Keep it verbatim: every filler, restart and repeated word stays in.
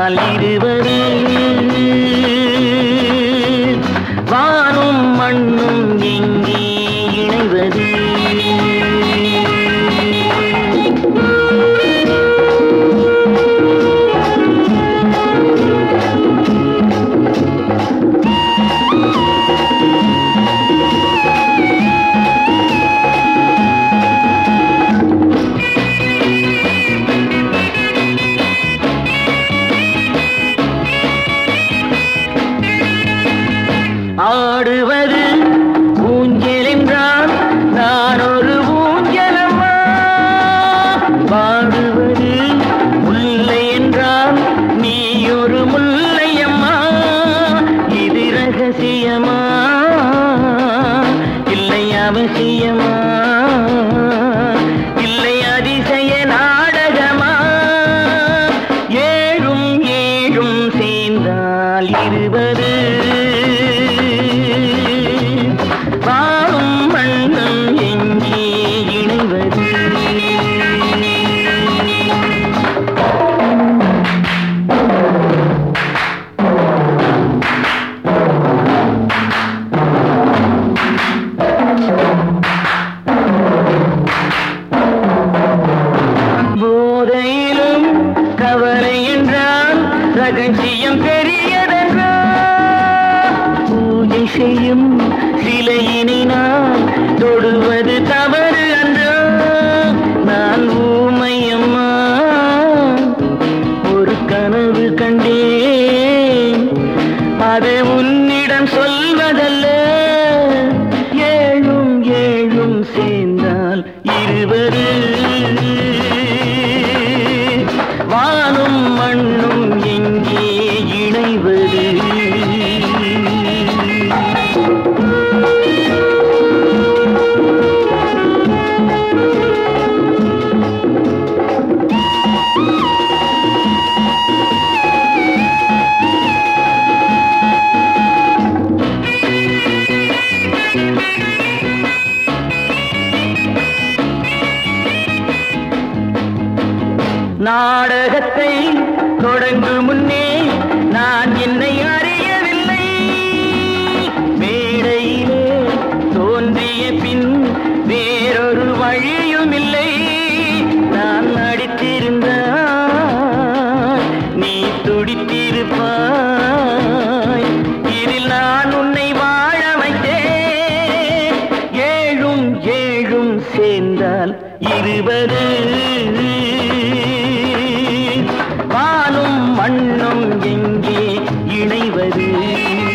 சேர்ந்தால் இருவது வானும் மண்ணும் எங்கே இணைவது ஆடுவது ஊஞ்சல் என்றால் நான் ஒரு ஊஞ்சலம்மா பாடுவது முல்லை என்றால் நீ ஒரு முல்லையம்மா இது ரகசியமா இல்லை அவசியமா இல்லை அதிசய நாடகமா ஏழும் ஏழும் சேர்ந்தால் இருவது போதையிலும் கவலை என்றால் ரகசியம் பெரியதென்றால் பூஜை செய்யும் சிலையினை நான் தொடுவது தவறு அன்றோ நான் ஊமையம்மா ஒரு கனவு கண்டேன் அது உன்னிடம் சொல்வதல்ல ஏழும் ஏழும் சேர்ந்தால் இருவது வானும் மண்ணும் எங்கே இணைவது நாடகத்தை தொடங்கும் முன்னே நான் என்னை அறியவில்லை மேடையிலே தோன்றிய பின் வேறொரு வழியும் இல்லை நான் நடித்திருந்தால் நீ துடித்திருப்பாய் இதில் நான் உன்னை வாழ வைத்தேன் ஏழும் ஏழும் சேர்ந்தால் இருவது வானும் மண்ணும் எங்கே இணைவது